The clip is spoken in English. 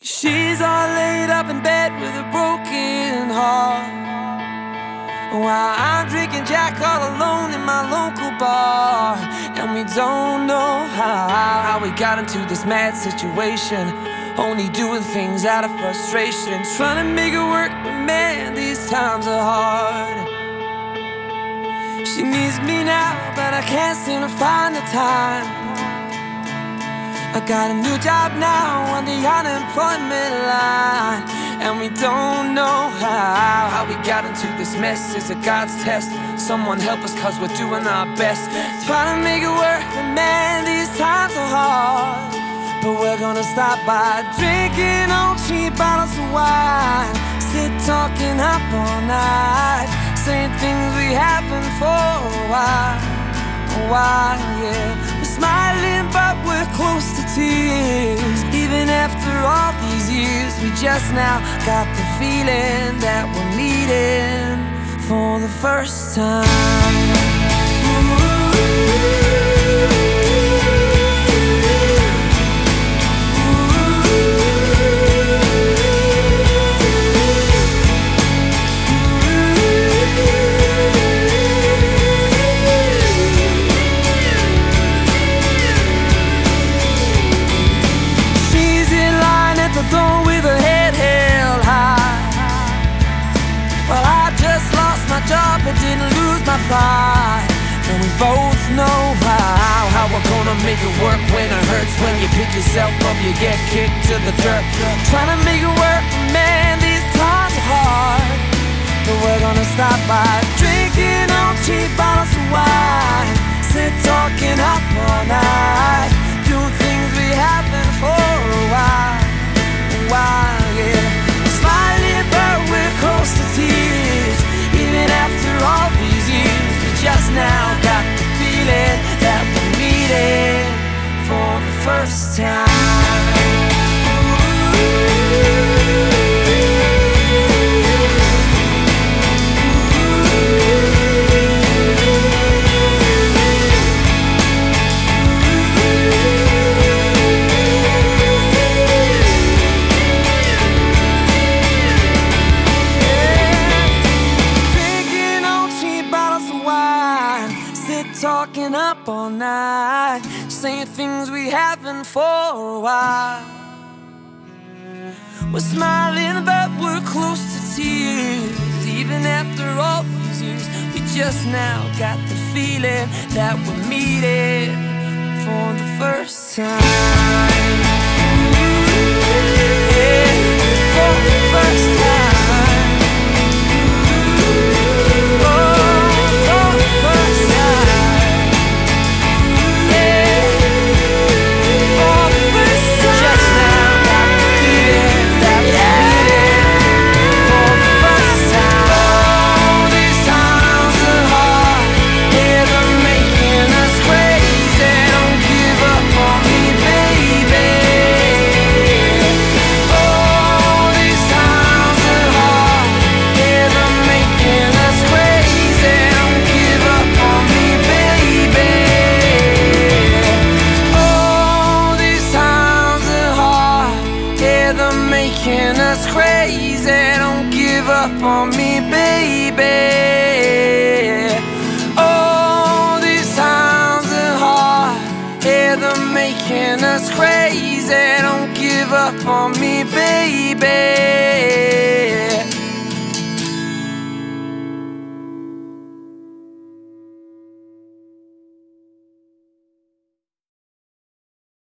She's all laid up in bed with a broken heart, while I'm drinking Jack all alone in my local bar. And we don't know how we got into this mad situation, only doing things out of frustration, trying to make it work, but man, these times are hard. She needs me now, but I can't seem to find the time. I got a new job now on the unemployment line, and we don't know how we got into this mess. Is it God's test? Someone help us, cause we're doing our best, trying to make it work, but man, these times are hard. But we're gonna stop by drinking on cheap bottles of wine, sit talking up all night, saying things we haven't for a while, yeah. We're smiling but we're close to tears. Even after all these years, we just now got the feeling that we're meeting for the first time. With her head held high, well, I just lost my job but didn't lose my pride. And we both know how we're gonna make it work when it hurts. When you pick yourself up, you get kicked to the dirt. Trying to make it work, man, these times are hard. But we're gonna stop by drinking on cheap bottles of wine, sit talking up all night, doing things we haven't for a while, yeah. Smiling but we're close to tears. Even after all these years, we just now got the feeling that we're meeting for the first time. Talking up all night, saying things we haven't for a while. We're smiling but we're close to tears. Even after all these years, we just now got the feeling that we're meeting for the first time. Yeah, for the first time. Making us crazy, don't give up on me, baby. Oh, these times are hard, yeah, they're making us crazy, don't give up on me, baby.